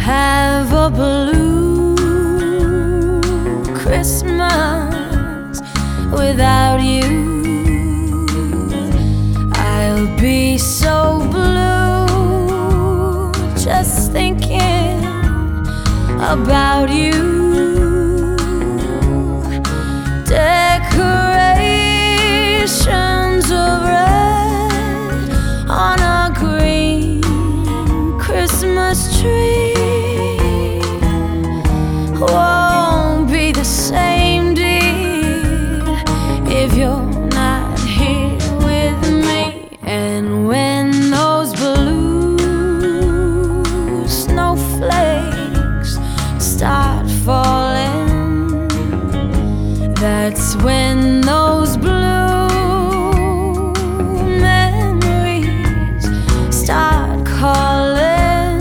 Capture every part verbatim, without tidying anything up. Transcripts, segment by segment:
have a blue Christmas without you. I'll be so blue just thinking about you. Decorations of red on a green Christmas tree won't be the same, dear, if you're not here with me. And when those blue snowflakes start falling, that's when those blue memories start calling.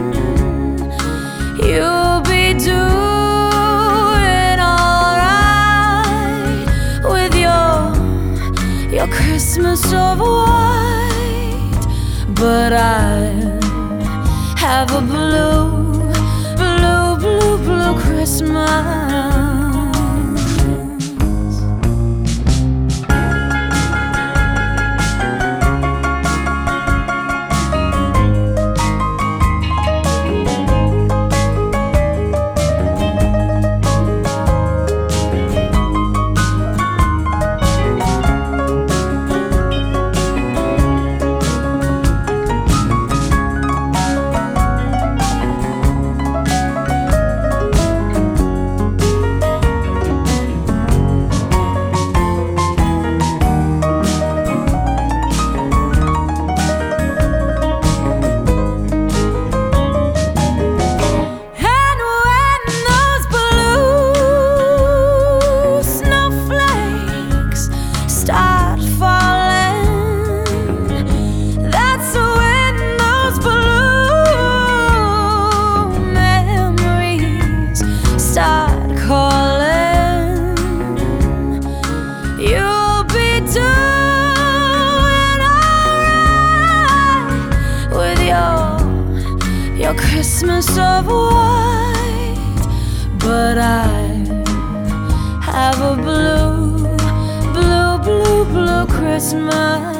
You'll be doing alright with your your Christmas of white, but I have a blue, blue, blue, blue Christmas. Your Christmas of white, but I have a blue, blue, blue, blue Christmas.